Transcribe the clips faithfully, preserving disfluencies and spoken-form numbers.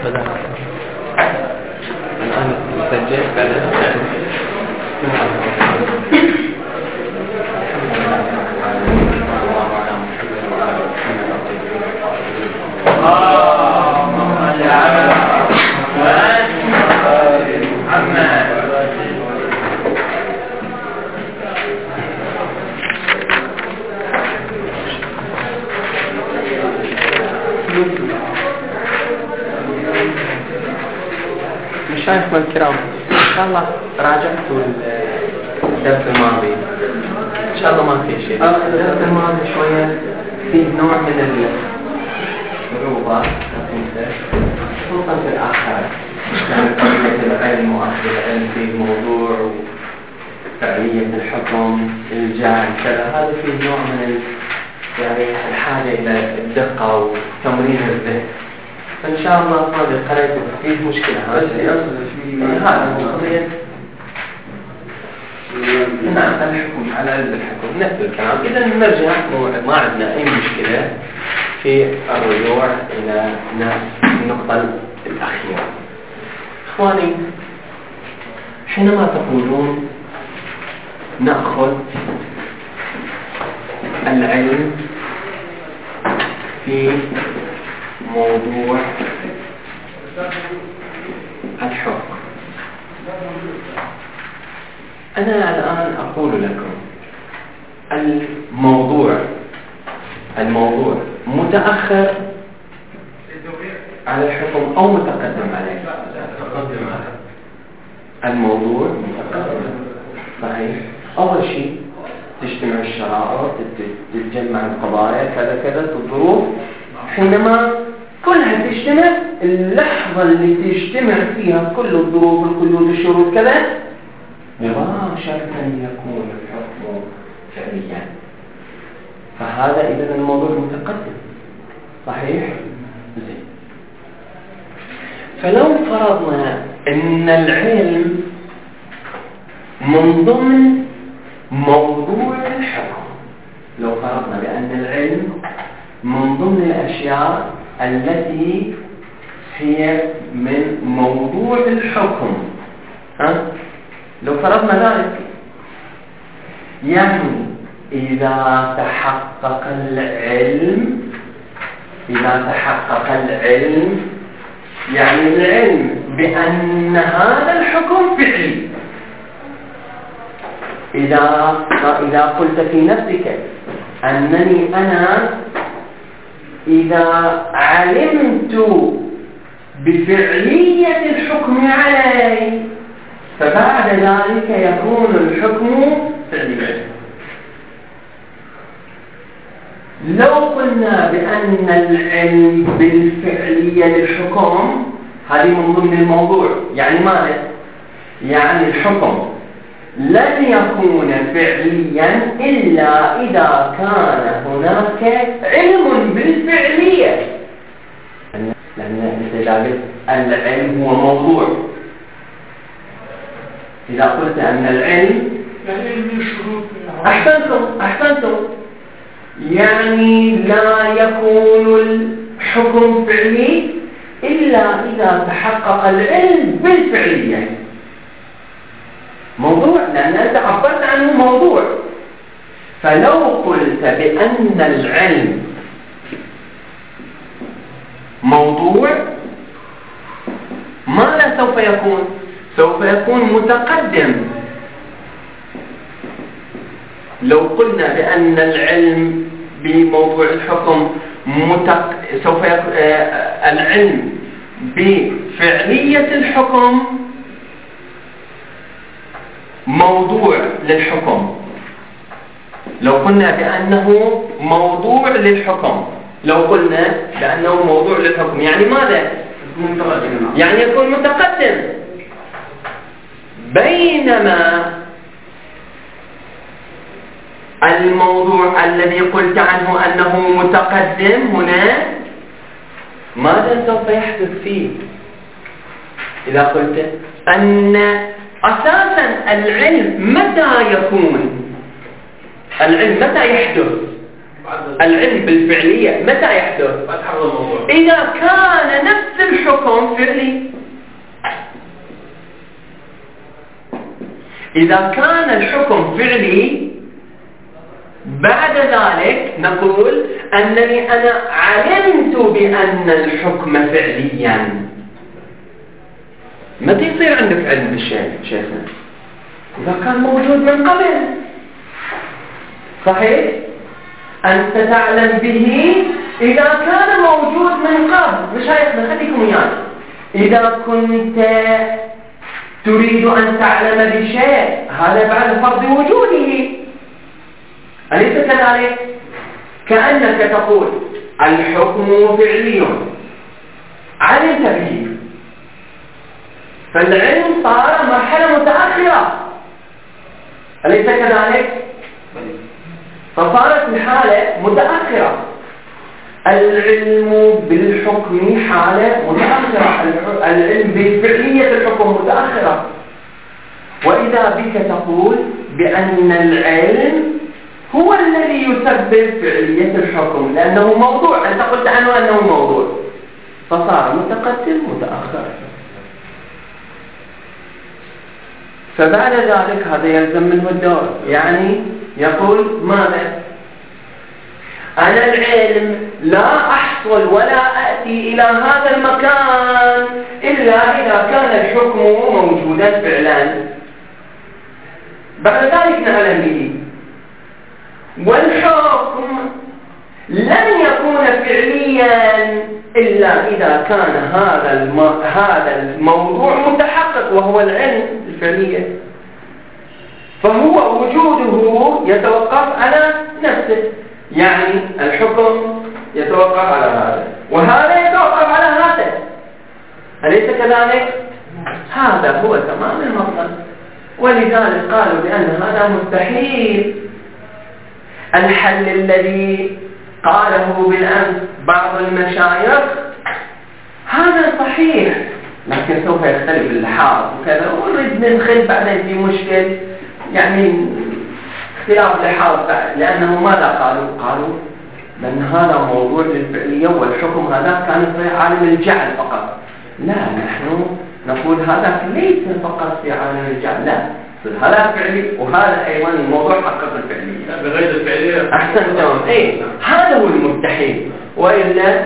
الآن سجلت بعدين مشايخنا الكرام، إن شاء الله راجعتوا الدرس الماضي، إن شاء الله ما في شيء. الدرس الماضي شوية فيه نوع من الصعوبة، خصوصا في الآخر، يعني قضية العلم وأخذ العلم في موضوع وفعلية الحكم الجاهل كذا، هذا فيه نوع من يعني الحاجة إلى الدقة وتمرين الذهن. فإن شاء الله هذا قريته فيه مشكلة. هذا هذا هو قضية نعم الحكم على علم الحكم نفس الكلام. إذا نرجع ما عندنا أي مشكلة في الرجوع إلى النقطة الأخيرة. إخواني، حينما تقولون نأخذ العلم في موضوع الحكم، أنا الآن أقول لكم الموضوع الموضوع متأخر على الحكم أو متقدم عليه؟ الموضوع متقدم، صحيح. أول شيء تجتمع الشرائط، تتجمع القضايا كذا كذا الظروف، حينما كلها تجتمع، اللحظة اللي تجتمع فيها كل الظروف القيود الشروط كذا مباشرة يكون الحكم فعليا. فهذا إذا الموضوع متقدم، صحيح؟ زين. فلو فرضنا أن العلم من ضمن موضوع الحكم، لو فرضنا بأن العلم من ضمن الأشياء التي هي من موضوع الحكم، ها؟ لو فرضنا ذلك، يعني إذا تحقق العلم إذا تحقق العلم يعني العلم بأن هذا الحكم فعلي. إذا إذا قلت في نفسك أنني أنا إذا علمت بفعلية الحكم علي فبعد ذلك يكون الحكم فعليا. لو قلنا بأن العلم بالفعلية للحكم هذه من ضمن الموضوع، يعني ماذا؟ يعني الحكم لن يكون فعليا إلا إذا كان هناك علم بالفعلية، لأن إذا العلم هو موضوع، إذا قلت أن العلم أحسنتم أحسنتم يعني لا يكون الحكم فعلي إلا إذا تحقق العلم بالفعلية. موضوع، لأن أنت عبرت عنه موضوع. فلو قلت بأن العلم موضوع ماذا سوف يكون؟ سوف يكون متقدم. لو قلنا بأن العلم بموضوع الحكم متق... سوف يكون آه... العلم بفعلية الحكم موضوع للحكم. لو قلنا بأنه موضوع للحكم لو قلنا بأنه موضوع للحكم يعني ماذا؟ يعني يكون متقدم. بينما الموضوع الذي قلت عنه أنه متقدم هنا ماذا سوف يحدث فيه؟ إذا قلت أن أساسا العلم متى يكون؟ العلم متى يحدث؟ العلم بالفعلية متى يحدث؟ إذا كان نفس الحكم فعلي. إذا كان الحكم فعلي بعد ذلك نقول أنني أنا علمت بأن الحكم فعليا. ما يصير عندك علم بالشيء شيخنا إذا كان موجود من قبل، صحيح؟ أنت تعلم به إذا كان موجود من قبل. مشايخنا خليكم وياي، إذا كنت تريد أن تعلم بشيء هذا بعد فرض وجوده، أليس كذلك؟ كأنك تقول الحكم فعلي علمت به، فالعلم صار مرحلة متأخرة، أليس كذلك؟ فصارت الحالة متأخرة. العلم بالحكم حالة متأخرة، العلم بفعلية الحكم متأخرة. وإذا بك تقول بأن العلم هو الذي يسبب فعلية الحكم لأنه موضوع، أنت قلت عنه أنه موضوع، فصار متقدم متأخر. فبعد ذلك هذا يلزم منه الدور، يعني يقول ماذا؟ أنا العلم لا أحصل ولا أأتي إلى هذا المكان إلا إذا كان الحكم موجودا فعلا، بعد ذلك نعلم به. والحكم لن يكون فعليا إلا إذا كان هذا هذا الموضوع متحقق وهو العلم الفعلية، فهو وجوده يتوقف على نفسه، يعني الحكم يتوقف على هذا وهذا يتوقف على هذا، أليس كذلك؟ هذا هو تمام المطلب. ولذلك قالوا بأن هذا مستحيل. الحل الذي قاله بالأمس بعض المشايخ هذا صحيح، لكن سوف يختلف اللحاظ وكذا، ونريد ندخل بعدين في مشكل يعني اختلاف لحاظ، لأنه ماذا قالوا؟ قالوا بأن هذا موضوع للفعلية والحكم هذا كان في عالم الجعل فقط. لا، نحن نقول هذا ليس فقط في عالم الجعل، لا، هذا فعلي وهذا أيضا الموضوع حقق الفعلية بغير الفعلية. أحسن تمام. إيه، هذا هو المستحيل. وإلا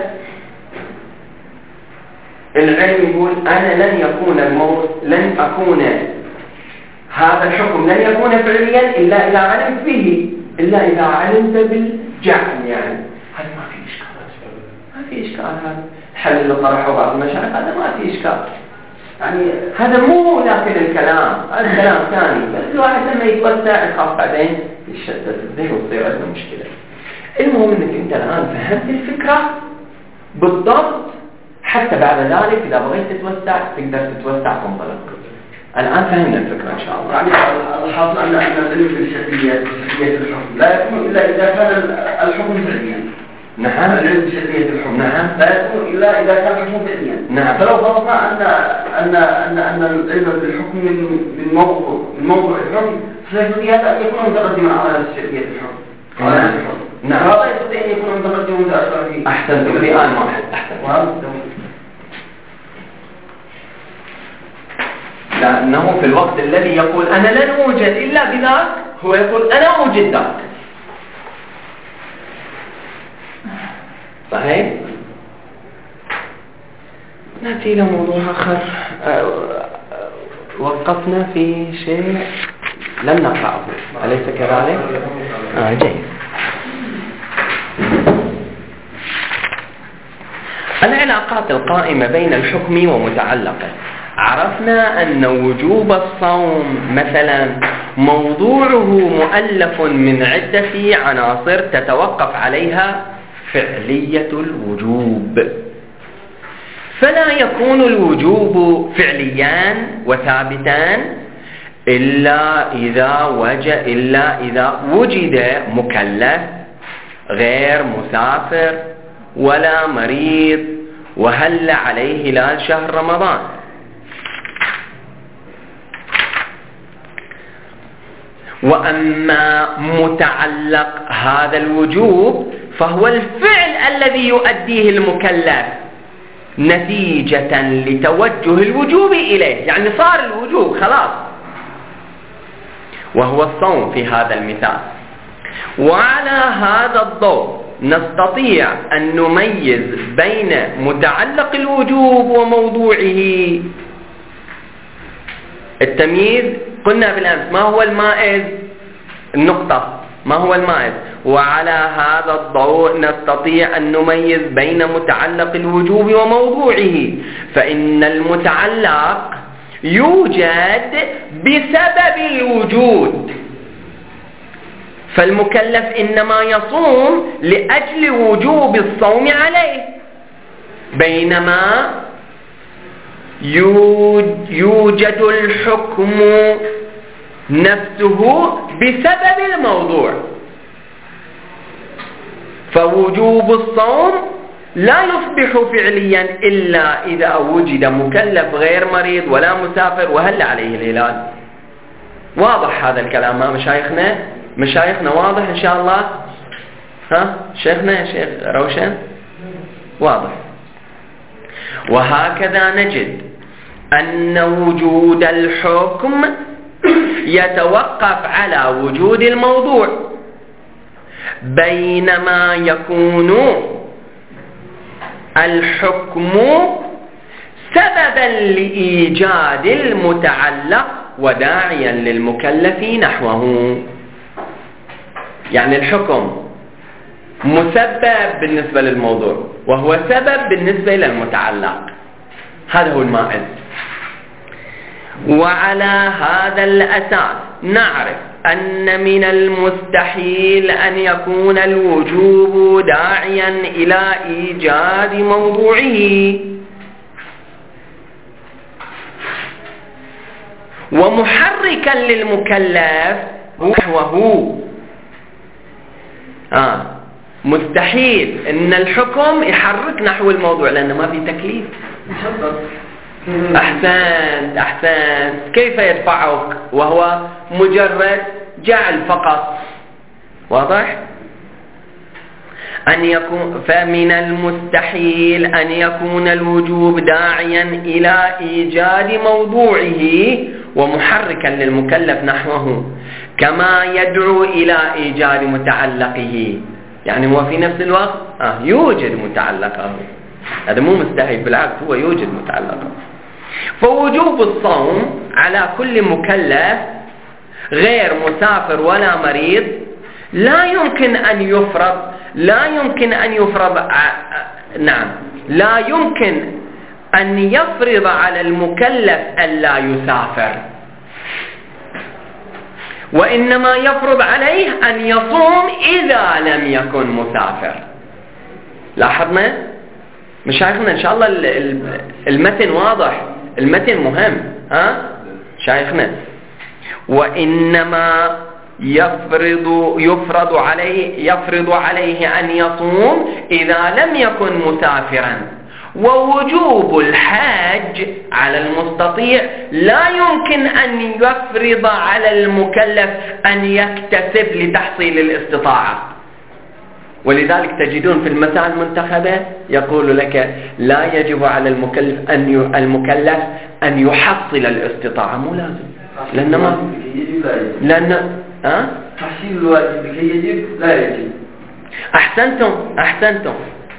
العلم يقول أنا لن يكون الموضوع لن أكون هذا الحكم لن يكون فعليا إلا إذا علمت به، إلا إذا علمت بالجعل. يعني هذا ما في إشكال، ما في إشكال. هذا الحل اللي طرحه بعض المشايخ هذا ما في إشكال، يعني هذا مو لكن الكلام، هذا كلام ثاني، بس الواحد لما يتوسع يخاف بعدين يشتت الذهن وتصير عندنا مشكلة. المهم انك انت الآن فهمت الفكرة بالضبط، حتى بعد ذلك إذا بغيت تتوسع تقدر تتوسع تنطلق. الآن فهمنا الفكرة إن شاء الله. يعني الحاصل أن العلم بالشرعية بشرعية الحكم لا يكون إلا إذا كان الحكم فعليا. نعم. العلم بشرعية الحكم نعم لا يكون إلا إذا كان الحكم فعليا. نعم. فلو فرضنا أن أن أن أن العلم بالحكم من موضوع من موضوع الحكم فيستطيع أن يكون متقدما على شرعية الحكم. نعم. نعم. هذا يستطيع أن يكون متقدما متأخرا فيه. أحسنتم في آن واحد. أحسنتم. لأنه في الوقت الذي يقول أنا لن أوجد إلا بذاك هو يقول أنا أوجد ذاك. صحيح؟ نأتي إلى موضوع آخر. وقفنا في شيء لم نقرأه، أليس كذلك؟ آه جيد. العلاقات القائمة بين الحكم ومتعلقه. عرفنا أن وجوب الصوم مثلا موضوعه مؤلف من عدة عناصر تتوقف عليها فعلية الوجوب، فلا يكون الوجوب فعليان وثابتان إلا إذا وجد إلا إذا وجد مكلف غير مسافر ولا مريض وهل عليه هلال شهر رمضان. وأما متعلق هذا الوجوب فهو الفعل الذي يؤديه المكلف، نتيجة لتوجه الوجوب إليه، يعني صار الوجوب خلاص، وهو الصوم في هذا المثال. وعلى هذا الضوء نستطيع أن نميز بين متعلق الوجوب وموضوعه. التمييز قلنا بالأمس ما هو المائز، النقطة ما هو المائز. وعلى هذا الضوء نستطيع أن نميز بين متعلق الوجوب وموضوعه، فإن المتعلق يوجد بسبب الوجود، فالمكلف إنما يصوم لأجل وجوب الصوم عليه، بينما يوجد الحكم نفسه بسبب الموضوع. فوجوب الصوم لا يصبح فعليا إلا إذا وجد مكلف غير مريض ولا مسافر وهل عليه الهلال. واضح هذا الكلام ما مشايخنا؟ مشايخنا واضح إن شاء الله؟ ها شيخنا يا شيخ روشن؟ واضح. وهكذا نجد أن وجود الحكم يتوقف على وجود الموضوع، بينما يكون الحكم سببا لإيجاد المتعلق وداعيا للمكلف نحوه. يعني الحكم مسبب بالنسبة للموضوع وهو سبب بالنسبة للمتعلق، هذا هو المائز. وعلى هذا الأساس نعرف أن من المستحيل أن يكون الوجوب داعيا إلى إيجاد موضوعه، ومحركا للمكلف نحوه. آه مستحيل أن الحكم يحرك نحو الموضوع لأنه ما في تكليف. أحسنت أحسنت كيف يدفعك وهو مجرد جعل فقط. واضح؟ أن يكون فمن المستحيل أن يكون الوجوب داعيا إلى إيجاد موضوعه ومحركا للمكلف نحوه، كما يدعو إلى إيجاد متعلقه. يعني هو في نفس الوقت آه يوجد متعلقه، هذا مو مستحيل، بالعكس هو يوجد متعلقه. فوجوب الصوم على كل مكلف غير مسافر ولا مريض لا يمكن أن يفرض لا يمكن أن يفرض نعم لا يمكن أن يفرض على المكلف ألا يسافر، وإنما يفرض عليه أن يصوم إذا لم يكن مسافر. لاحظنا مشايخنا إن شاء الله المتن واضح، المتن مهم ها شايخنا. وإنما يفرض يفرض عليه يفرض عليه أن يصوم إذا لم يكن مسافرا. ووجوب الحاج على المستطيع لا يمكن أن يفرض على المكلف أن يكتسب لتحصيل الاستطاعة. ولذلك تجدون في المسائل المنتخبة يقول لك لا يجب على المكلف أن المكلف أن يحصل الاستطاعة، مو لازم، لأن ما لأن أه؟ تحصيل الواجب لكي يجب لا يجب. أحسنتم أحسنتم.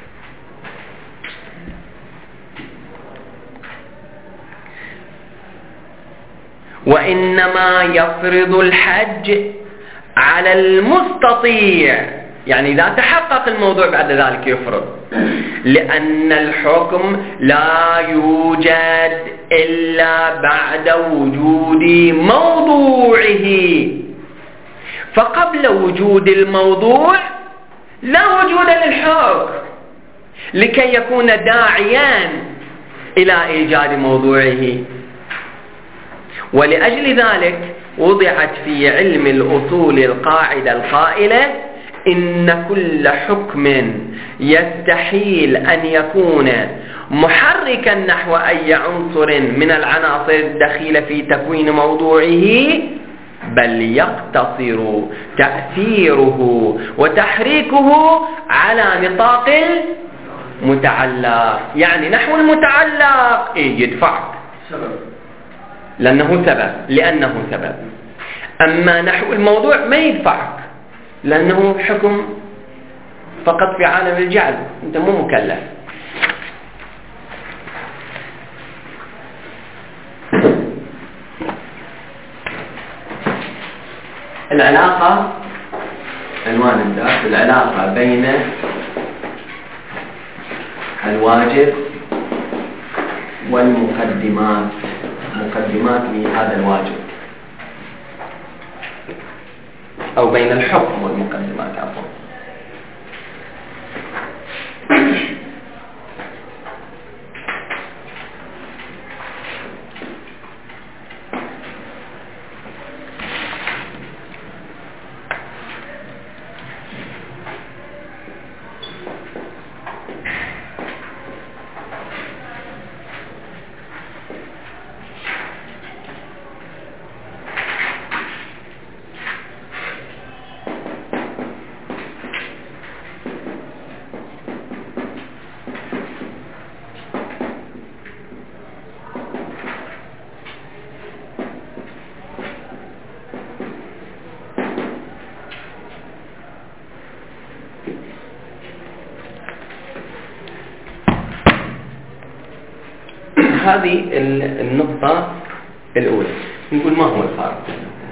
وإنما يفرض الحج على المستطيع، يعني إذا تحقق الموضوع بعد ذلك يفرض، لأن الحكم لا يوجد إلا بعد وجود موضوعه، فقبل وجود الموضوع لا وجود للحكم لكي يكون داعيا إلى إيجاد موضوعه. ولأجل ذلك وضعت في علم الأصول القاعدة القائلة إن كل حكم يستحيل أن يكون محركا نحو أي عنصر من العناصر الدخيلة في تكوين موضوعه، بل يقتصر تأثيره وتحريكه على نطاق متعلق، يعني نحو المتعلق إيه يدفعك سبب، لأنه سبب لأنه سبب. أما نحو الموضوع ما يدفعك لأنه حكم فقط في عالم الجعل، أنت مو مكلف. العلاقة عنوان الدرس العلاقة بين الواجب والمقدمات، مقدمات لهذا الواجب، أو بين الحكم والمقدمات عفوا. هذه النقطة الأولى، نقول ما هو الفارق.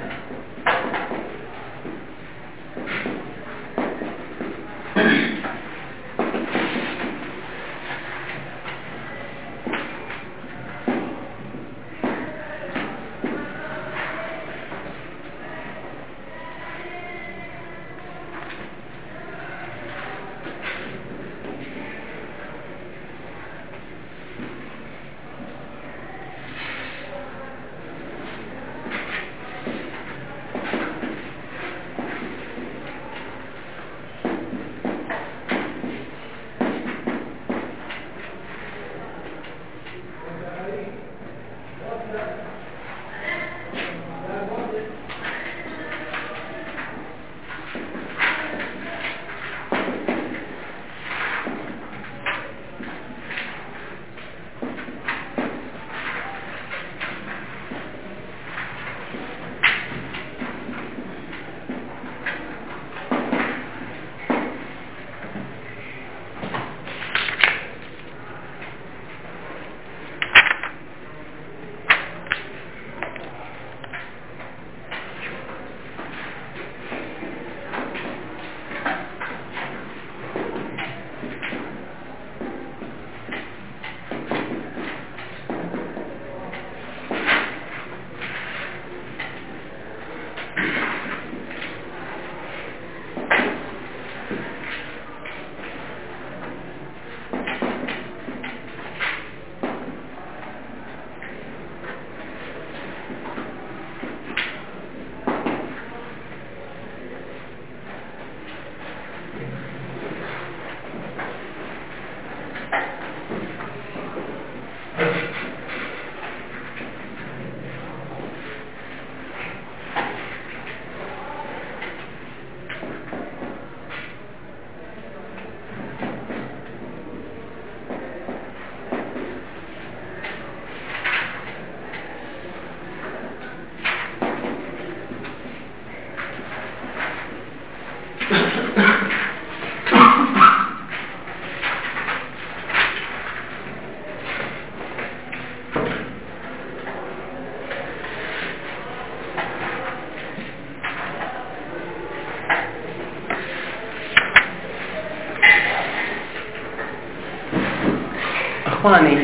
إخواني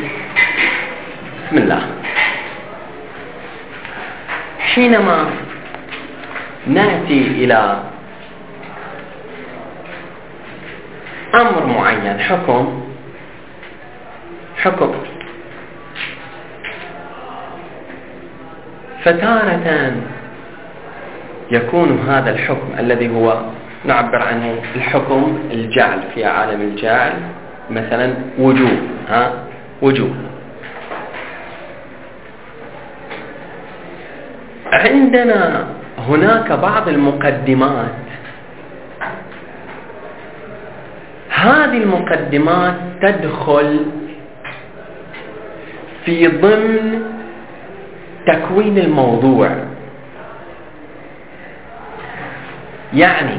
بسم الله، حينما نأتي إلى أمر معين، حكم حكم فتارة يكون هذا الحكم الذي هو نعبر عنه الحكم الجعل في عالم الجعل، مثلا وجوب، ها وجوب. عندنا هناك بعض المقدمات، هذه المقدمات تدخل في ضمن تكوين الموضوع. يعني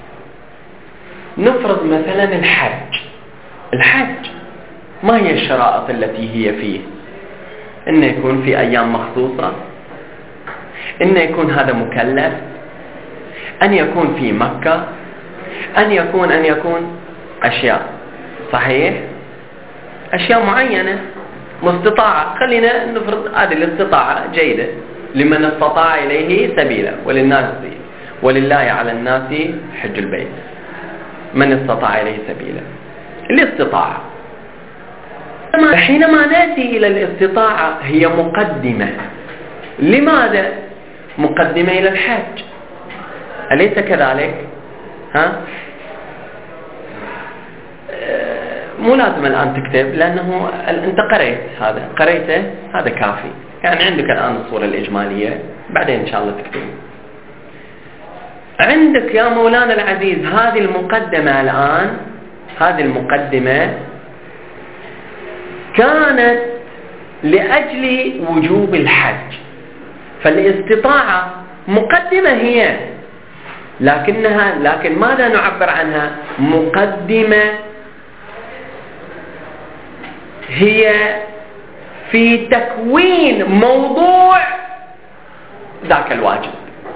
نفرض مثلا الحج الحج ما هي الشرائط التي هي فيه؟ إنه يكون في أيام مخصوصة، إنه يكون هذا مكلف، أن يكون في مكة، أن يكون أن يكون أشياء، صحيح؟ أشياء معينة مستطاعة. خلينا نفرض هذه الاستطاعة جيدة، لمن استطاع إليه سبيلا وللناس ولله على الناس حج البيت من استطاع إليه سبيلا. الاستطاعة، حينما نأتي إلى الاستطاعة هي مقدمة. لماذا مقدمة إلى الحج؟ أليس كذلك؟ ها؟ مو لازم الآن تكتب، لأنه أنت قريت هذا قريته هذا كافي. يعني عندك الآن الصورة الإجمالية، بعدين إن شاء الله تكتب. عندك يا مولانا العزيز هذه المقدمة الآن، هذه المقدمة كانت لأجل وجوب الحج، فالاستطاعة مقدمة هي، لكنها لكن ماذا نعبر عنها؟ مقدمة هي في تكوين موضوع ذاك الواجب،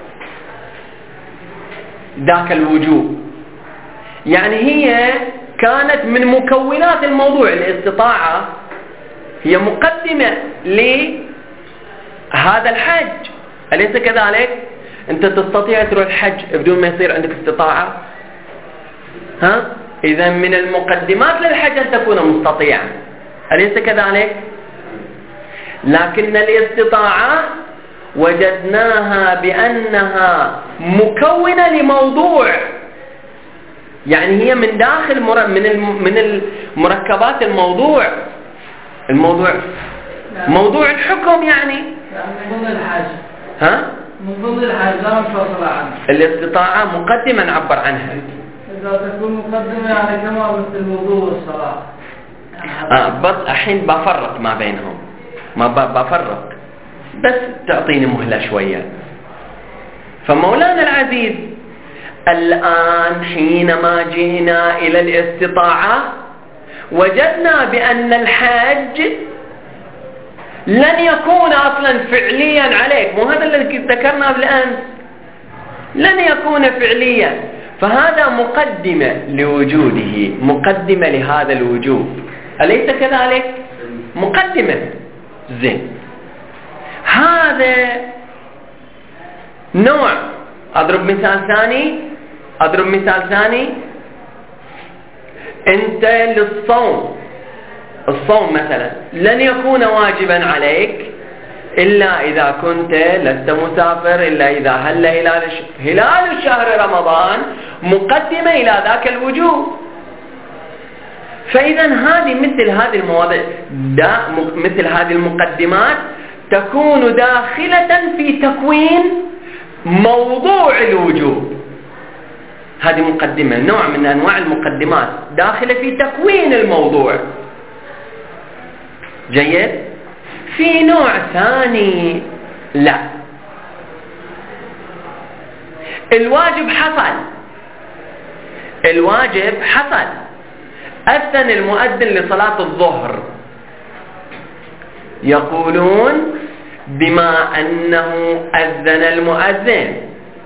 ذاك الوجوب. يعني هي كانت من مكونات الموضوع. الاستطاعة هي مقدمة لهذا الحج، أليس كذلك؟ أنت تستطيع تروح الحج بدون ما يصير عندك استطاعة؟ ها؟ إذا من المقدمات للحج أن تكون مستطيعا، أليس كذلك؟ لكن الاستطاعة وجدناها بأنها مكونة لموضوع، يعني هي من داخل من من المركبات الموضوع. الموضوع موضوع الحكم، يعني من ضمن الحج. ها؟ من ضمن الحج لا منفصل عنه. الاستطاعة مقدمة نعبر عنها. إذا تكون مقدمة يعني كما مثل الوضوء والصلاة. آه بس الحين بفرق ما بينهم، ما بفرق، بس تعطيني مهلة شوية. فمولانا العزيز الآن حينما جئنا إلى الاستطاعة وجدنا بأن الحج لن يكون أصلا فعليا عليك، مو هذا الذي ذكرناه بالأمس، لن يكون فعليا. فهذا مقدمة لوجوده، مقدمة لهذا الوجوب، أليس كذلك؟ مقدمة. زين، هذا نوع. أضرب مثال ثاني أضرب مثال ثاني أنت للصوم، الصوم مثلا لن يكون واجبا عليك إلا إذا كنت لست مسافر، إلا إذا هل هلال هلال شهر رمضان مقدمة إلى ذاك الوجوب. فإذا هذه مثل هذه المواضيع، مثل هذه المقدمات تكون داخلة في تكوين موضوع الوجوب. هذه مقدمة، نوع من أنواع المقدمات داخلة في تكوين الموضوع. جيد؟ في نوع ثاني لا، الواجب حصل، الواجب حصل. أذن المؤذن لصلاة الظهر، يقولون بما أنه أذن المؤذن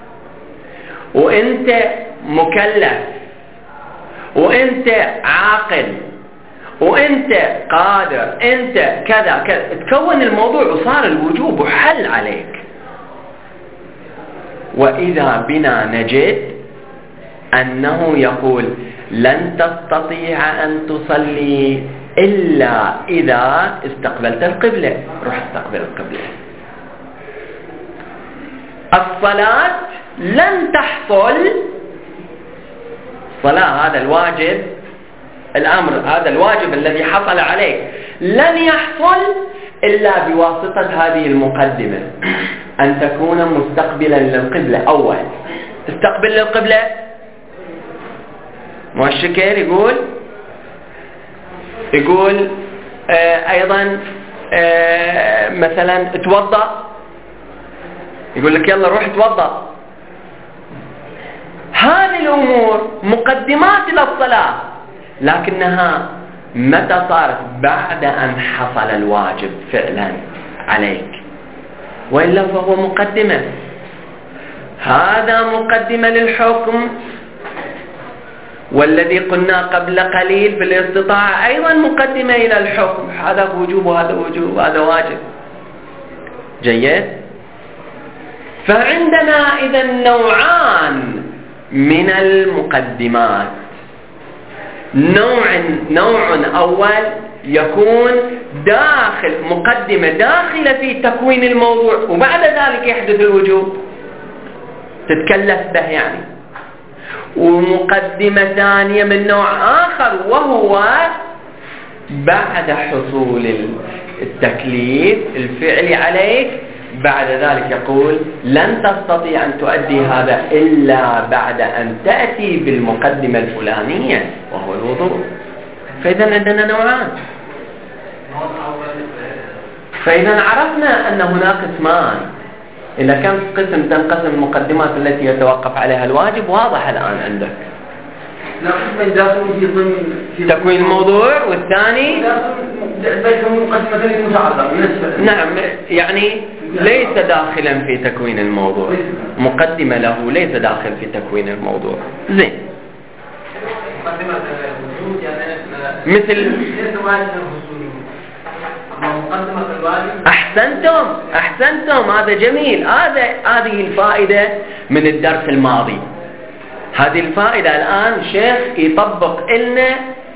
وأنت مكلف وأنت عاقل وأنت قادر، أنت كذا كذا، تكون الموضوع وصار الوجوب حل عليك. وإذا بنا نجد أنه يقول لن تستطيع أن تصلي إلا إذا استقبلت القبلة، روح استقبل القبلة. الصلاة لن تحصل، صلاة هذا الواجب، الأمر هذا الواجب الذي حصل عليك لن يحصل إلا بواسطة هذه المقدمة، أن تكون مستقبلا للقبلة. أول تستقبل للقبلة، مو الشكل يقول يقول آه أيضا آه مثلا توضأ، يقول لك يلا روح توضأ. هذه الأمور مقدمات للصلاة، لكنها متى صارت؟ بعد أن حصل الواجب فعلا عليك، وإلا فهو مقدمة. هذا مقدمة للحكم، والذي قلنا قبل قليل بالاستطاعة أيضا مقدمة إلى الحكم. هذا وجوب وهذا وجوب وهذا واجب. جيد. فعندنا إذا نوعان من المقدمات. نوع نوع أول يكون داخل مقدمة داخلة في تكوين الموضوع، وبعد ذلك يحدث الوجوب، تتكلف به يعني. ومقدمة ثانية من نوع آخر، وهو بعد حصول التكليف الفعلي عليك، بعد ذلك يقول لن تستطيع أن تؤدي هذا إلا بعد أن تأتي بالمقدمة الفلانية وهو الوضوء. فإذا عندنا نوعان. فإذا عرفنا أن هناك قسمان. إذا كم قسم تنقسم المقدمات التي يتوقف عليها الواجب واضح الآن عندك. تكوين الموضوع، والثاني نعم يعني ليس داخلا في تكوين الموضوع، مقدمة له ليس داخل في تكوين الموضوع. زين. مثل أحسنتم أحسنتم هذا جميل. هذا هذه الفائدة من الدرس الماضي. هذه الفائدة الآن الشيخ يطبق لنا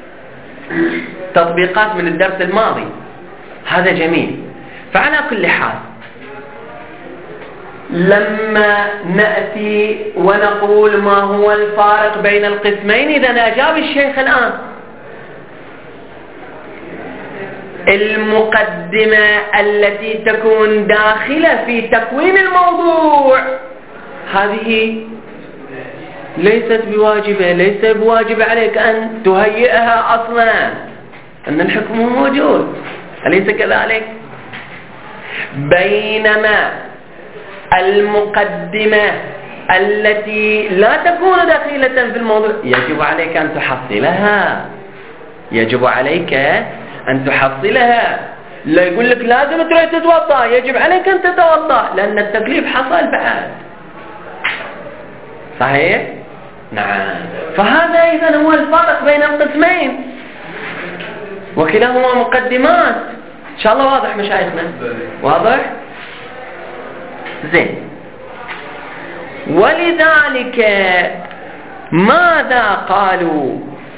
تطبيقات من الدرس الماضي. هذا جميل. فعلى كل حال لما نأتي ونقول ما هو الفارق بين القسمين، إذا أجاب الشيخ الآن المقدمة التي تكون داخلة في تكوين الموضوع هذه ليست بواجبة، ليس بواجب عليك أن تهيئها أصلا، أن الحكم موجود، أليس كذلك؟ بينما المقدمة التي لا تكون داخلة في الموضوع يجب عليك أن تحصلها، يجب عليك أن تحصلها. لا يقول لك لازم تروح تتوضأ، يجب عليك أن تتوضأ لأن التكليف حصل بعد. صحيح؟ نعم. فهذا إذن هو الفرق بين القسمين، وكلاهما مقدمات. إن شاء الله واضح مشايخنا؟ واضح؟ زين. ولذلك ماذا قالوا؟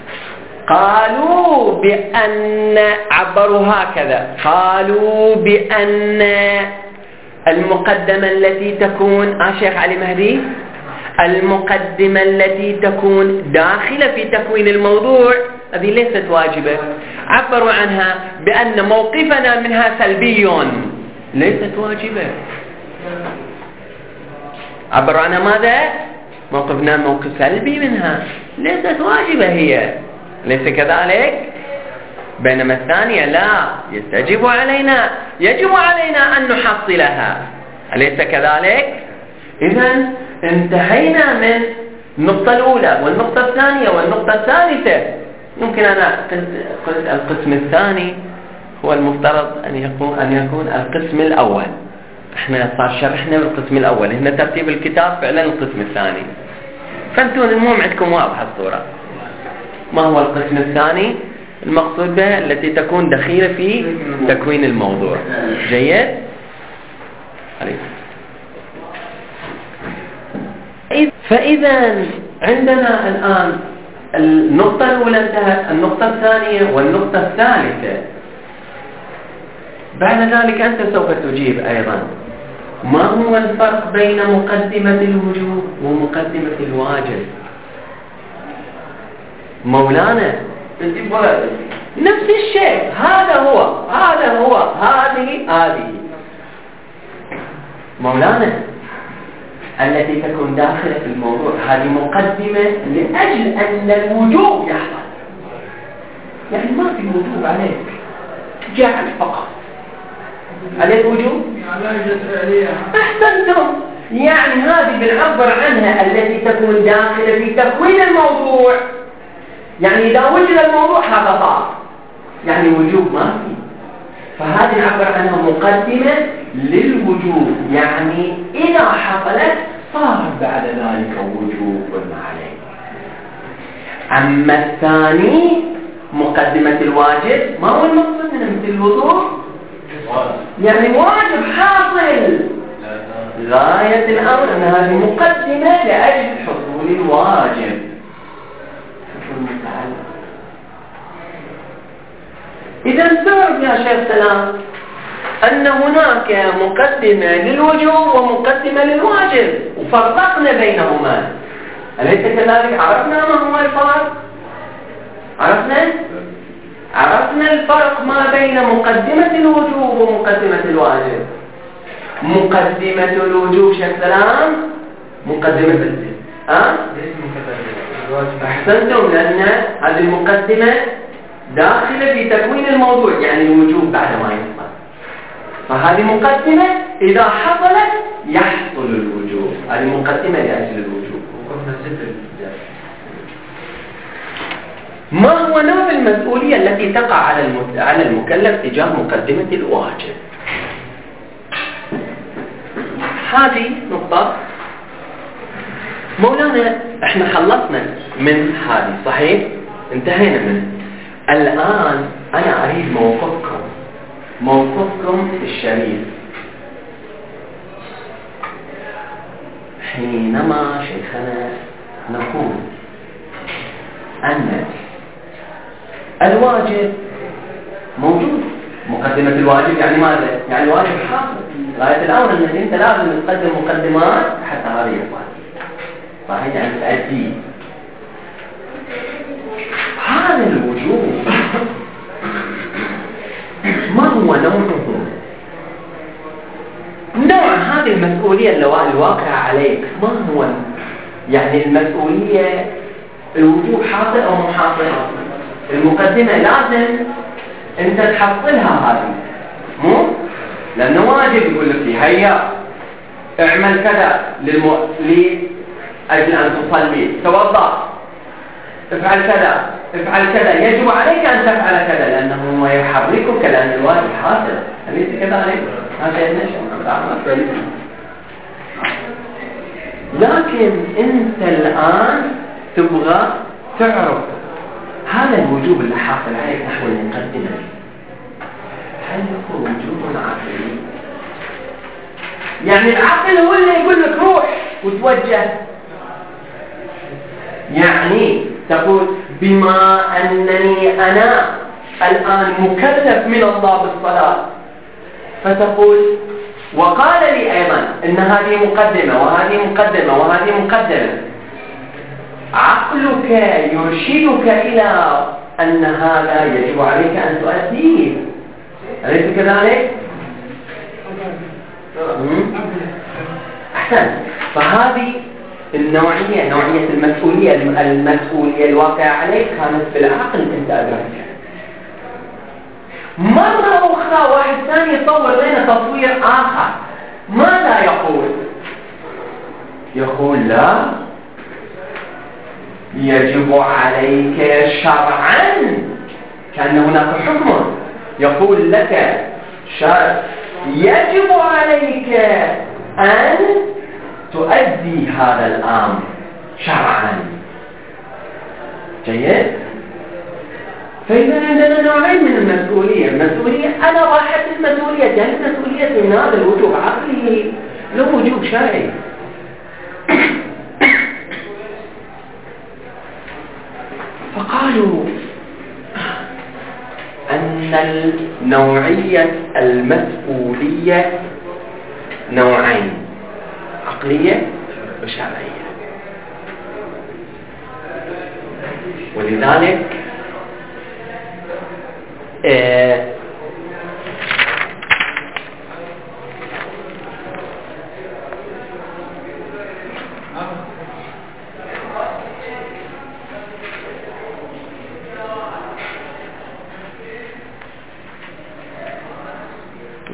قالوا بأن عبروا هكذا، قالوا بأن المقدمة التي تكون آه شيخ علي مهدي المقدمة التي تكون داخلة في تكوين الموضوع هذه ليست واجبة. عبروا عنها بأن موقفنا منها سلبي، ليست واجبة. عبروا عنها ماذا؟ موقفنا موقف سلبي منها، ليست واجبة هي، ليس كذلك؟ بينما الثانية لا، يجب علينا يجب علينا أن نحصلها، أليس كذلك؟ إذن انتهينا من النقطة الأولى والنقطة الثانية والنقطة الثالثة. يمكن أنا قلت القسم الثاني هو المفترض أن يكون أن يكون القسم الأول. احنا صار شرحنا بالقسم الأول، هنا ترتيب الكتاب فعلا القسم الثاني. فانتون المهم عندكم واضحة الصورة. ما هو القسم الثاني؟ المقصود به التي تكون دخيلة في تكوين الموضوع. جيد؟ عليك. فإذا عندنا الآن النقطة الأولى انتهت، النقطة الثانية والنقطة الثالثة. بعد ذلك أنت سوف تجيب أيضا ما هو الفرق بين مقدمة الوجوب ومقدمة الواجب. مولانا نفس الشيء، هذا هو هذا هو هذه هذه مولانا التي تكون داخلة في الموضوع هذه مقدمة لأجل أن الوجوب يحصل. يعني ما في وجوب عليك، جعل فقط عليك وجوب. أحسنتم. يعني هذه بنعبر عنها التي تكون داخلة في تكوين الموضوع. يعني إذا وجد الموضوع هذا صار، يعني وجوب ما في. فهذه نعبر عنها مقدمة للوجوب، يعني إذا حصلت صار بعد ذلك وجوب عليه. أما الثاني مقدمة الواجب، ما هو المقصود من مثل الوضوء؟ يعني واجب حاصل. غاية الأمر أن هذه مقدمة لأجل حصول الواجب. إذا استوعب يا شيخ سلام أن هناك مقدمة للوجوب ومقدمة للواجب، وفرقنا بينهما. أليس كذلك؟ عرفنا ما هو الفرق؟ عرفنا؟ عرفنا الفرق ما بين مقدمة الوجوب ومقدمة الواجب. مقدمة الوجوب شيخ سلام مقدمة الوجوب. أه؟ أحسنتم، لأن هذه المقدمة داخلة في تكوين الموضوع، يعني الوجوب بعد ما يحصل. فهذه مقدمة إذا حصلت يحصل الوجوب، هذه مقدمة لأجل الوجوب. ما هو نوع المسؤولية التي تقع على على المكلف تجاه مقدمة الواجب؟ هذه نقطة. مولانا احنا خلصنا من هذه، صحيح؟ انتهينا منه. الآن أنا أريد موقفكم موقفكم الشريف حينما شيخنا نقول أن الواجب موجود. مقدمة الواجب يعني ماذا؟ يعني الواجب حاصل. غاية الأمر أنك أنت لازم تقدم مقدمات حتى هذه الواجب، صحيح؟ يعني تأدي هذا الوجوب. ما هو نوعه؟ نوع هذه المسؤولية الواقعة عليك ما هو؟ يعني المسؤولية الوجوب حاصل أو مو حاصل؟ المقدمة لازم أنت تحصلها هذه، مو؟ لأنه واجب يقول لك هيا اعمل كذا للمو... لأجل أن تصلي، توضأ، افعل كذا افعل كذا، يجب عليك أن تفعل كذا لأنه هو يحركك، لأن الواجب حاصل. أليس كذلك؟ هذا النشأ. لكن أنت الآن تبغى تعرف هذا الوجوب اللي حاصل عليك نحو المقدمة، هل هو وجوب عقلي؟ يعني العقل هو اللي يقول لك روح وتوجه. يعني تقول بما أنني أنا الآن مكلف من الله بالصلاة، فتقول وقال لي أيضا إن هذه مقدمة وهذه مقدمة وهذه مقدمة. عقلك يرشدك إلى أن هذا يجب عليك أن تؤديه، أليس كذلك؟ أحسن. فهذه النوعية، نوعية المسؤولية المسؤولية الواقعة عليك كانت بالعقل أنت أدركها. مرة أخرى واحد ثاني يصور لنا تصوير آخر، ماذا يقول؟ يقول لا، يجب عليك شرعا، كأن هناك حكم يقول لك شرع يجب عليك أن تؤدي هذا الأمر شرعا. جيد؟ فإذا عندنا نوعين من المسؤولية. المسؤولية أنا واحد المسؤولية، يعني مسؤولية من هذا الوجوب عقلي له وجوب شرعي. فقالوا أن النوعية المسؤولية نوعين، عقلية وشرعية. ولذلك آه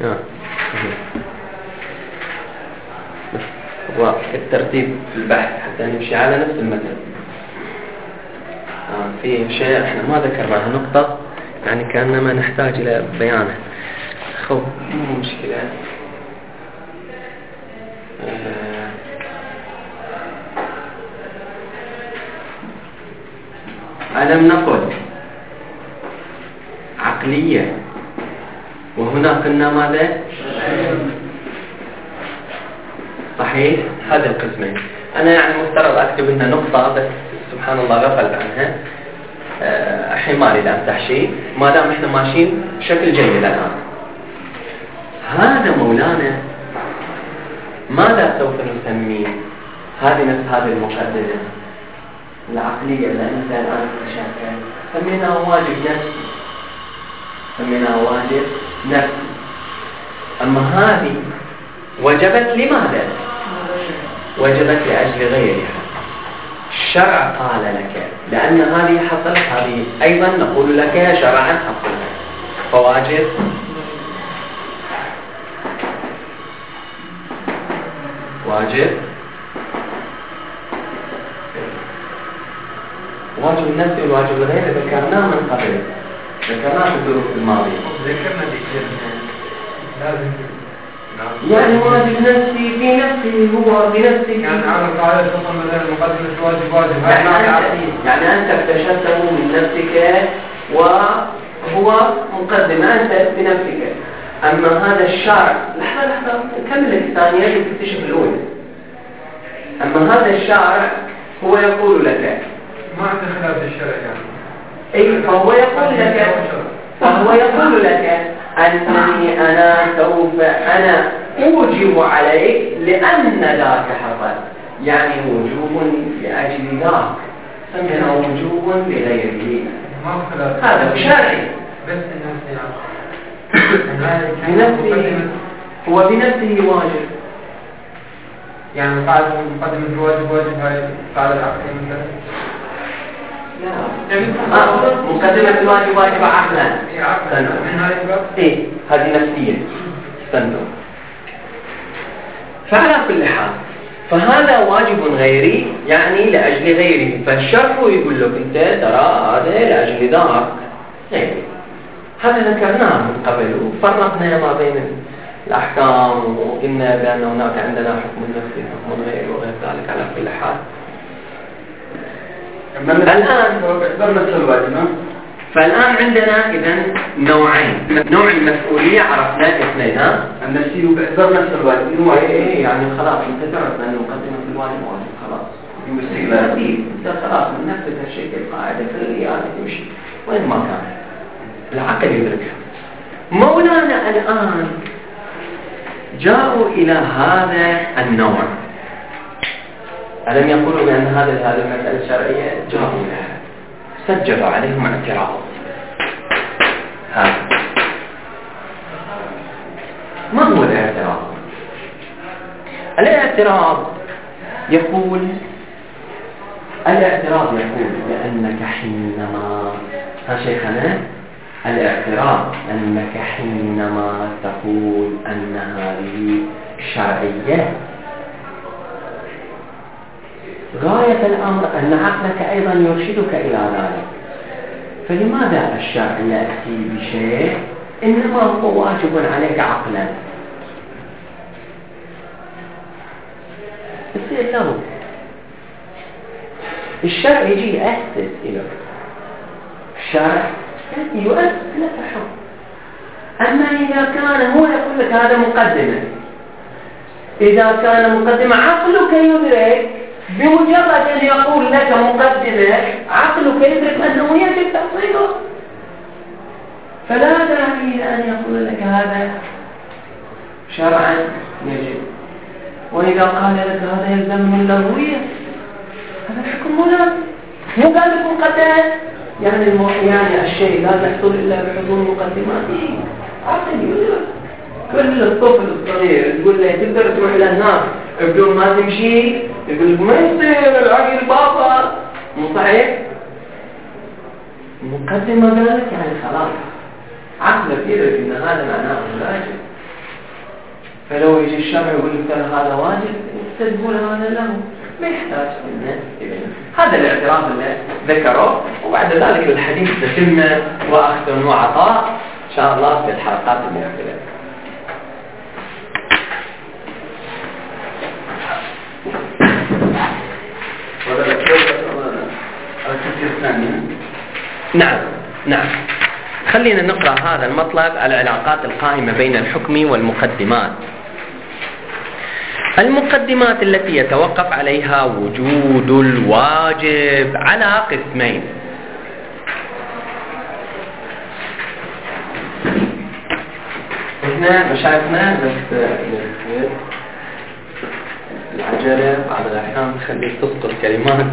آه. بس هو الترتيب في البحث حتى نمشي على نفس المثل. آه. في شيء احنا ما ذكرناها نقطة يعني كأنما نحتاج إلى بيانه. خو مو مشكلة. آه. ألم نقل عقلية وهنا قلنا ماذا؟ صحيح؟ هذا القسمين. أنا يعني مفترض أكتب هنا نقطة بس سبحان الله غفلت عنها. الحين ما أريد أمسح شيء ما دام إحنا ماشيين بشكل جيد الآن. هذا مولانا ماذا سوف نسميه؟ هذه نفس هذه المقدمة العقلية اللي أنت الآن تشكل سميناها واجب نفسي. سميناها واجب نفسي. أما هذه وجبت لماذا؟ وجبت لأجل غيرها. الشرع قال لك لأن هذه حصلت هذه أيضا نقول لك شرعا حصلت فواجب واجب واجب النفسي والواجب الغيري ذكرناه من قبل ذكرناه في الدروس الماضية. ذكرنا ذكرنا لازم يعني واجب نفسي في نفسه هو بنفسه يعني عرف على تصل مثلا مقدمة واجب واجب يعني أنت, يعني أنت اكتشفته من نفسك وهو مقدمة أنت بنفسك. أما هذا الشرع لحظة لحظة كمل الثانية وتكتشف الأولى. أما هذا الشرع هو يقول لك ما عند خلاف الشرع يعني أي فهو يقول لك فهو يقول لك أنني أنا سوف أنا أوجب عليك لأن ذاك حصل يعني وجوب لأجل ذاك سمينا وجوب لغيره. هذا شرعي بس الناس يعني بنفسه هو بنفسه واجب يعني قاعدة مقدمة الواجب واجب هاي قاعدة العقلية مثلا لا آه. مقدمة الواجب واجب عقلا من هاي الباب ايه هذه نفسية استنوا. فعلى كل حال فهذا واجب غيري يعني لأجل غيره. فالشرح يقول لك انت ترى هذا لأجل ذاك غيري. هذا ذكرناه من قبل وفرقنا ما بين الأحكام وقلنا بأن هناك عندنا حكم النفسي حكم الغير وغير ذلك. على كل حال الآن فالآن عندنا إذن نوعين. نوع المسؤولية عرفنا اثنين ها النفسي وبإحضار نفس الواجب إيه يعني خلاص أنت تعرف أن مقدمة الواجب واجب خلاص يمسك أنت خلاص من نفس الشيء القاعدة في الرياضة تمشي وين ما كان العقل يدركها. مولانا الآن جاءوا إلى هذا النوع. ألم يقولوا بأن هذا هذه المسألة الشرعية؟ جاءوا لها سجلوا عليهم اعتراض. هذا ما هو الاعتراض؟ الاعتراض يقول الاعتراض يقول بأنك حينما ها شيخنا الاعتراض أنك حينما تقول أن هذه شرعية غاية الأمر أن عقلك أيضا يرشدك إلى ذلك. فلماذا الشرع يأتي بشيء إنما هو واجب عليك عقلا؟ يصير له الشرع يجي يأسس إليه. الشرع يؤسس لك حكم. أما إذا كان هو يقول لك هذا مقدمة إذا كان مقدمة عقلك يدرك بمجرد أن يقول لك مقدمة عقلك يدرك أنه يجب تفصيله. فلا داعي إلى أن يقول لك هذا شرعا يجب. وإذا قال لك هذا يلزم من ضرورية هذا الحكم مو لازم. مو قال لكم قد يعني المو... يعني الشيء لا يحصل إلا بحضور مقدماته. عقل يدرك. كل الطفل الصغير تقول له تقدر تروح إلى النار بدون ما تمشي يقول لك ما يصير العقل بابا مو صحيح. مقدمة ذلك يعني خلاص عقلك يدرك إن هذا معناه واجب فلو يجي الشرع يقول لك ترى هذا واجب تقول هذا له ما يحتاج منه. هذا الاعتراض اللي ذكره، وبعد ذلك الحديث تتم وأخذ وعطاء إن شاء الله في الحلقات المقبلة. نعم نعم. خلينا نقرأ هذا المطلب: العلاقات القائمة بين الحكم والمقدمات. المقدمات التي يتوقف عليها وجود الواجب على قسمين: هنا مشايخنا بس العجلة بعض الأحيان تخليك تسقط كلمات.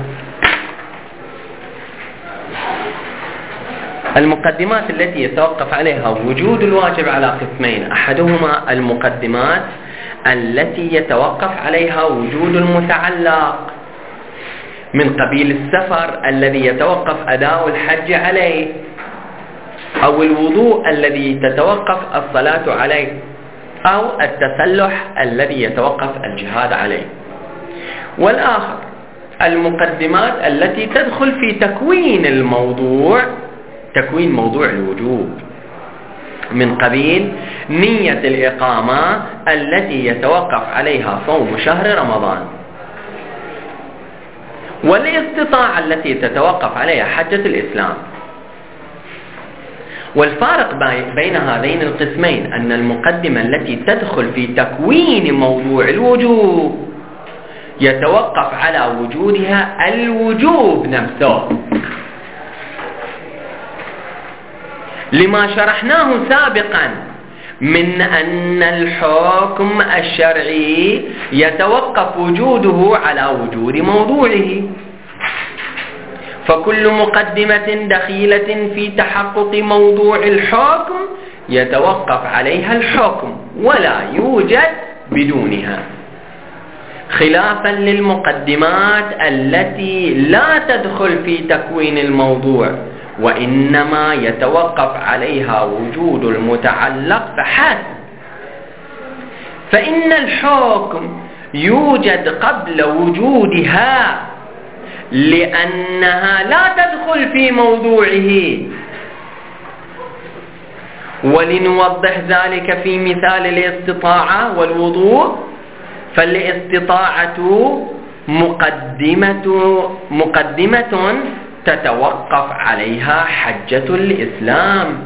المقدمات التي يتوقف عليها وجود الواجب على قسمين: أحدهما المقدمات التي يتوقف عليها وجود المتعلق من قبيل السفر الذي يتوقف أداء الحج عليه، أو الوضوء الذي تتوقف الصلاة عليه، أو التسلح الذي يتوقف الجهاد عليه. والآخر المقدمات التي تدخل في تكوين الموضوع، تكوين موضوع الوجوب، من قبيل نية الإقامة التي يتوقف عليها صوم شهر رمضان، والاستطاعة التي تتوقف عليها حجة الإسلام. والفارق بين هذين القسمين أن المقدمة التي تدخل في تكوين موضوع الوجوب يتوقف على وجودها الوجوب نفسه، لما شرحناه سابقا من أن الحكم الشرعي يتوقف وجوده على وجود موضوعه، فكل مقدمة دخيلة في تحقق موضوع الحكم يتوقف عليها الحكم ولا يوجد بدونها، خلافا للمقدمات التي لا تدخل في تكوين الموضوع وإنما يتوقف عليها وجود المتعلق فحسب، فإن الحكم يوجد قبل وجودها لأنها لا تدخل في موضوعه. ولنوضح ذلك في مثال الاستطاعة والوضوء، فالاستطاعة مقدمة مقدمة تتوقف عليها حجة الإسلام،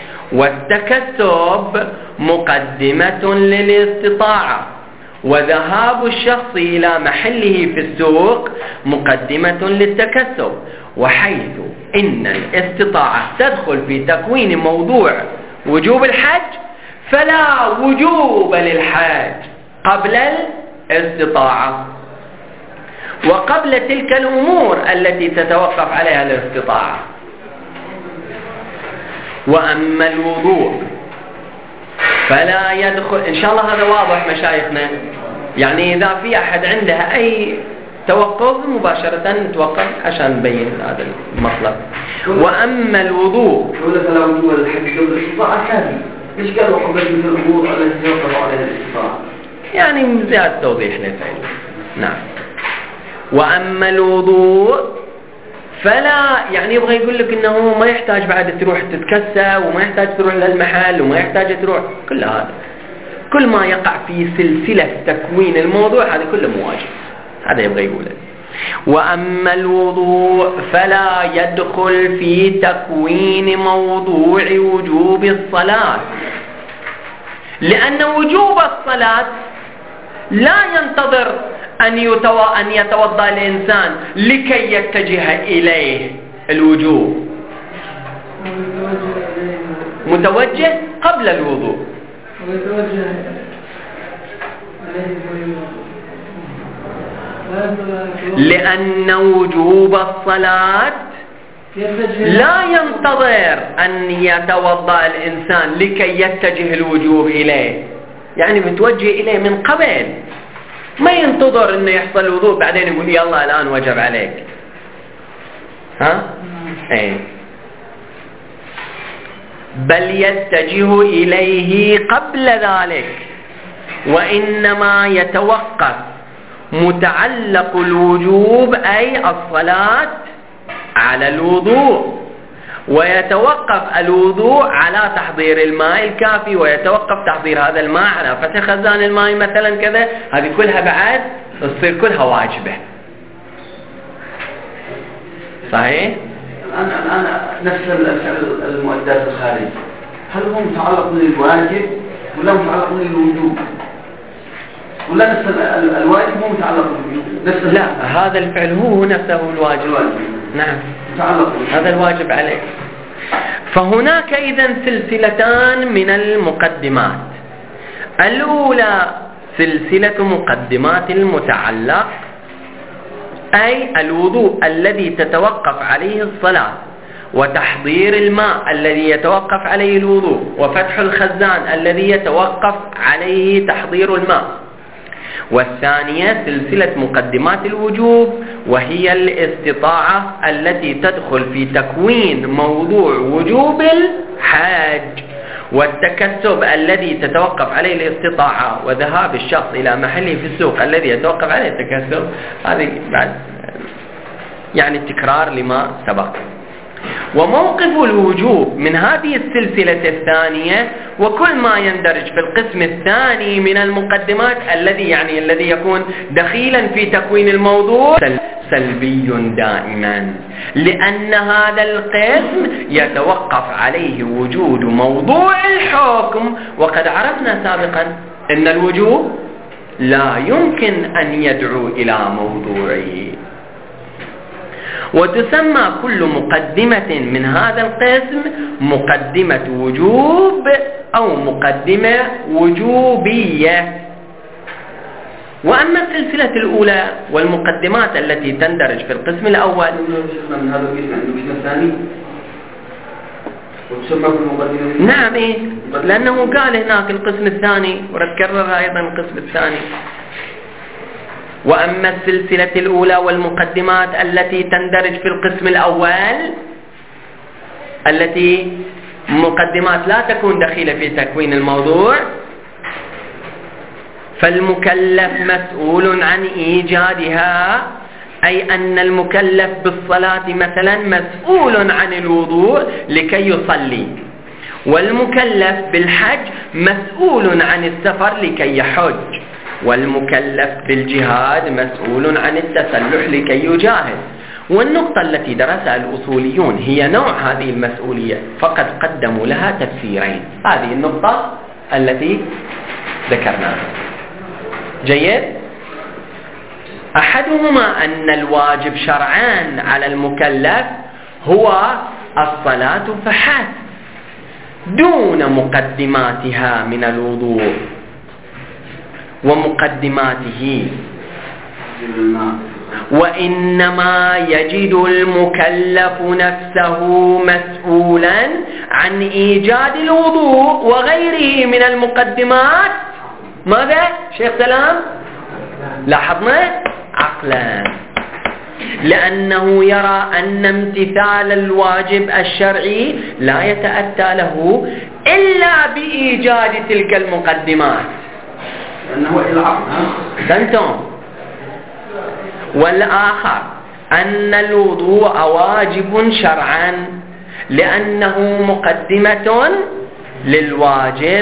والتكسب مقدمة للاستطاعة، وذهاب الشخص إلى محله في السوق مقدمة للتكسب. وحيث إن الاستطاعة تدخل في تكوين موضوع وجوب الحج، فلا وجوب للحج قبل الاستطاعة وقبل تلك الأمور التي تتوقف عليها الاستطاعة. وأما الوضوء فلا يدخل، إن شاء الله هذا واضح مشايخنا، يعني إذا في أحد عنده أي توقف مباشرة نتوقف عشان نبين هذا المطلب. وأما الوضوء فلا وجوب للحج قبل الاستطاعة ثاني، إيش قالوا قبل الأمور التي يتوقف عليها الاستطاعة؟ يعني زيادة توضيح للفعل. نعم. وأما الوضوء فلا، يعني يبغى يقول لك إنه ما يحتاج بعد تروح تتكسى، وما يحتاج تروح للمحل، وما يحتاج تروح كل هذا، كل ما يقع في سلسلة تكوين الموضوع هذا كله مواجب، هذا يبغى يقوله. وأما الوضوء فلا يدخل في تكوين موضوع وجوب الصلاة، لأن وجوب الصلاة لا ينتظر أن أن يتوضأ الإنسان لكي يتجه إليه الوجوب، متوجه قبل الوضوء. لأن وجوب الصلاة لا ينتظر أن يتوضأ الإنسان لكي يتجه الوجوب إليه، يعني متوجه إليه من قبل، ما ينتظر أنه يحصل الوضوء بعدين يقول يلا الآن وجب عليك. ها؟ ايه. بل يتجه إليه قبل ذلك، وإنما يتوقف متعلق الوجوب أي الصلاة على الوضوء، ويتوقف الوضوء على تحضير الماء الكافي، ويتوقف تحضير هذا الماء على فتح خزان الماء مثلا كذا. هذه كلها بعد تصير كلها واجبة. صحيح؟ الآن الآن نفس المؤدات الخارج، هل هو متعلق بالواجب ولا متعلق بالوجوب؟ ولا نفس الواجب هو متعلق بالوجوب؟ لا، هذا الفعل هو نفسه الواجب. الواجب. نعم، متعلق هذا الواجب عليه. فهناك إذن سلسلتان من المقدمات. الأولى سلسلة مقدمات المتعلق، أي الوضوء الذي تتوقف عليه الصلاة، وتحضير الماء الذي يتوقف عليه الوضوء، وفتح الخزان الذي يتوقف عليه تحضير الماء. والثانية سلسلة مقدمات الوجوب، وهي الاستطاعة التي تدخل في تكوين موضوع وجوب الحج، والتكسب الذي تتوقف عليه الاستطاعة، وذهاب الشخص إلى محله في السوق الذي يتوقف عليه التكسب. هذه بعد يعني تكرار لما سبق. وموقف الوجوب من هذه السلسلة الثانية وكل ما يندرج في القسم الثاني من المقدمات الذي يعني الذي يكون دخيلا في تكوين الموضوع سلبي دائما، لأن هذا القسم يتوقف عليه وجود موضوع الحكم. وقد عرفنا سابقا أن الوجوب لا يمكن أن يدعو إلى موضوعه. وتسمى كل مقدمة من هذا القسم مقدمة وجوب أو مقدمة وجوبية. وأما السلسلة الأولى والمقدمات التي تندرج في القسم الأول من هذا القسم القسم الثاني وتسمى كل مقدمة. نعم، إيه؟ لأنه قال هناك القسم الثاني وركرر أيضا القسم الثاني. وأما السلسلة الأولى والمقدمات التي تندرج في القسم الأول التي مقدمات لا تكون دخيلة في تكوين الموضوع، فالمكلف مسؤول عن إيجادها، أي أن المكلف بالصلاة مثلا مسؤول عن الوضوء لكي يصلي، والمكلف بالحج مسؤول عن السفر لكي يحج، والمكلف بالجهاد مسؤول عن التسلح لكي يجاهد. والنقطة التي درسها الأصوليون هي نوع هذه المسؤولية، فقد قدموا لها تفسيرين. هذه النقطة التي ذكرناها. جيد؟ أحدهما أن الواجب شرعان على المكلف هو الصلاة فحسب دون مقدماتها من الوضوء ومقدماته، وإنما يجد المكلف نفسه مسؤولا عن إيجاد الوضوء وغيره من المقدمات. ماذا شيخ سلام؟ لاحظنا عقلا، لأنه يرى أن امتثال الواجب الشرعي لا يتأتى له إلا بإيجاد تلك المقدمات. لأنه العقل. أنتم. والآخر أن الوضوء واجب شرعا لأنه مقدمة للواجب،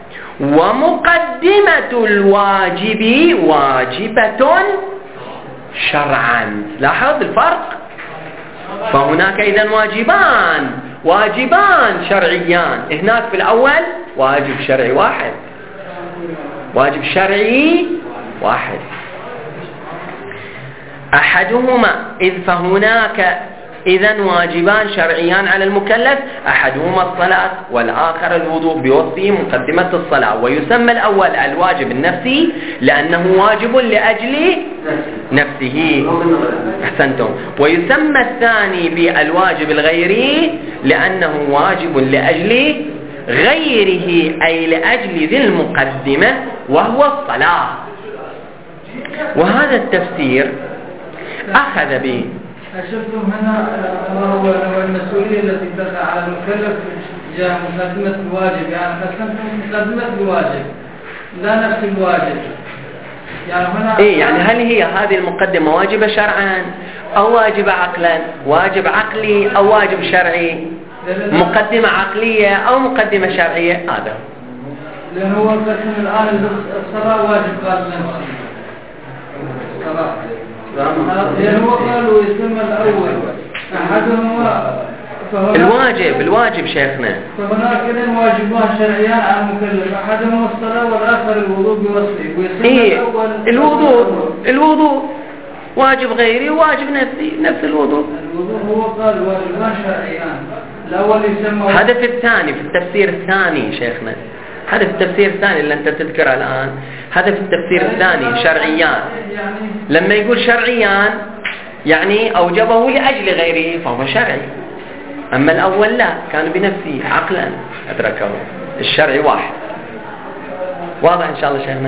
ومقدمة الواجب واجبة شرعا. لاحظ الفرق. فهناك إذن واجبان واجبان شرعيان، هناك في الأول واجب شرعي واحد، واجب شرعي واحد أحدهما، إذ فهناك إذن واجبان شرعيان على المكلف، أحدهما الصلاة والآخر الوضوء بوصفه مقدمة الصلاة. ويسمى الأول الواجب النفسي لأنه واجب لأجل نفسه. أحسنتم. ويسمى الثاني بالواجب الغيري لأنه واجب لأجل غيره، أي لأجل ذي المقدمة وهو الصلاة. وهذا التفسير أخذ به. شفتم هنا هو المسؤولية التي تقع على المكلف جاء مقدمة الواجب، يعني قسمتم مقدمة الواجب لا نفس الواجب يعني هنا إيه يعني هل هي هذه المقدمة واجبة شرعا أو واجبة عقلا؟ واجب عقلي أو واجب شرعي؟ مقدمة عقلية أو مقدمة شرعية؟ هذا لأنه هو قسم الآن الصلاة واجب قال نفسي الصلاة لأنه هو قال ويسمى الأول أحدهما الواجب الواجب شيخنا. فهناك اثنين واجبان شرعيان على المكلف أحدهما الصلاة والآخر الوضوء بوصفه ويسمى إيه الأول الوضوء الوضوء واجب غيري وواجب نفسي نفس الوضوء. الوضوء هو قال واجبان شرعيان الأول يسمى هذا في الثاني في التفسير الثاني شيخنا. هذا في التفسير الثاني اللي أنت تذكره الآن. هذا في التفسير الثاني شرعيان. لما يقول شرعيان يعني أوجبه لأجل غيره فهو شرعي. أما الأول لا كان بنفسه عقلا أدركه. الشرعي واحد. واضح إن شاء الله شيخنا.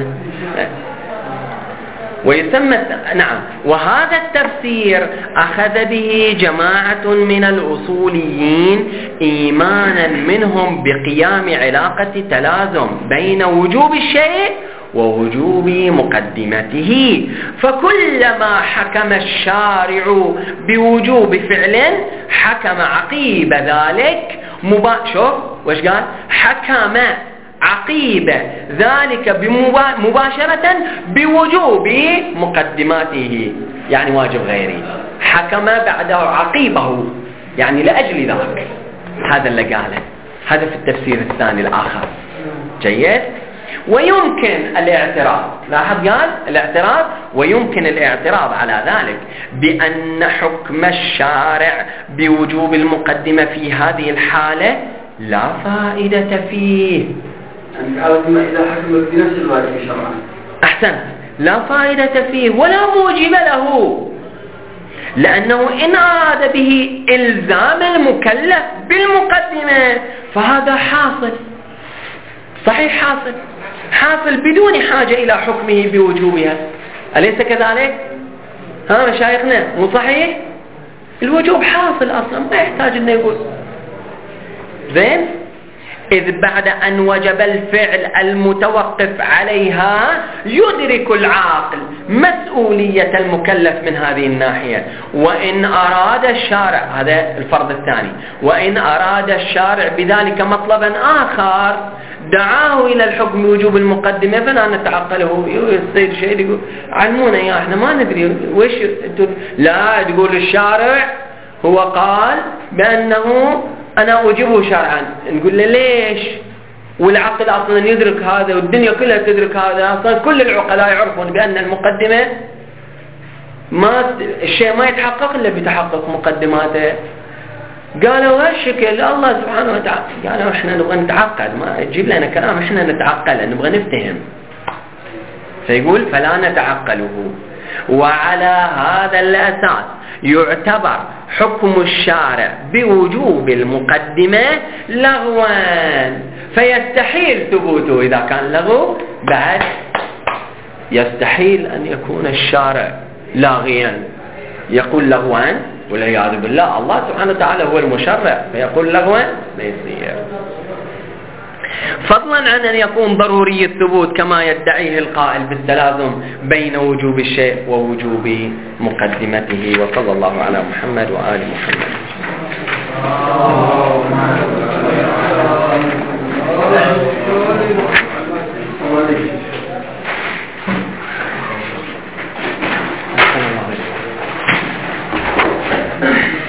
ويسمى نعم. وهذا التفسير أخذ به جماعة من الأصوليين إيمانا منهم بقيام علاقة تلازم بين وجوب الشيء ووجوب مقدمته. فكلما حكم الشارع بوجوب فعل حكم عقيب ذلك مبا... شوف وش قال حكم عقيب ذلك مباشرة بوجوب مقدماته يعني واجب غيري. حكم بعده عقيبه يعني لأجل ذلك. هذا اللي قاله. هذا في التفسير الثاني الآخر. جيد. ويمكن الاعتراض لاحظ قال الاعتراض ويمكن الاعتراض على ذلك بأن حكم الشارع بوجوب المقدمة في هذه الحالة لا فائدة فيه. إذا حكم بنفس الواجب شرعا أحسن لا فائدة فيه ولا موجب له لأنه إن أراد به إلزام المكلف بالمقدمة فهذا حاصل صحيح حاصل حاصل بدون حاجة إلى حكمه بوجوبها. أليس كذلك؟ ها مشايخنا مو صحيح؟ الوجوب حاصل أصلا ما يحتاج أن يقول زين. إذ بعد أن وجب الفعل المتوقف عليها يدرك العاقل مسؤولية المكلف من هذه الناحية. وإن أراد الشارع هذا الفرض الثاني وإن أراد الشارع بذلك مطلبا آخر دعاه إلى الحكم بوجوب المقدمة فلا نتعقله. يصير شيء يقول علمونا يا احنا ما ندري وش لا تقول الشارع هو قال بأنه أنا أجيبه شرعا. نقول له ليش والعقل أصلا يدرك هذا والدنيا كلها تدرك هذا. أصلا كل العقلاء يعرفون بأن المقدمة ما الشيء ما يتحقق إلا بتحقق مقدماته. قالوا هالشكل الله سبحانه وتعالى قالوا إحنا نبغى نتعقل ما تجيب لنا كلام إحنا نتعقل نبغى نفتهم. فيقول فلا نتعقله. وعلى هذا الأساس يعتبر حكم الشارع بوجوب المقدمة لغوا فيستحيل ثبوته. إذا كان لغو بعد يستحيل أن يكون الشارع لاغيا يقول لغوا والعياذ بالله. الله سبحانه وتعالى هو المشرع فيقول لغوا لا يصير. فضلا عن أن يكون ضروري الثبوت كما يدعيه القائل بالتلازم بين وجوب الشيء ووجوب مقدمته. وصلى الله على محمد وآل محمد. Thank you.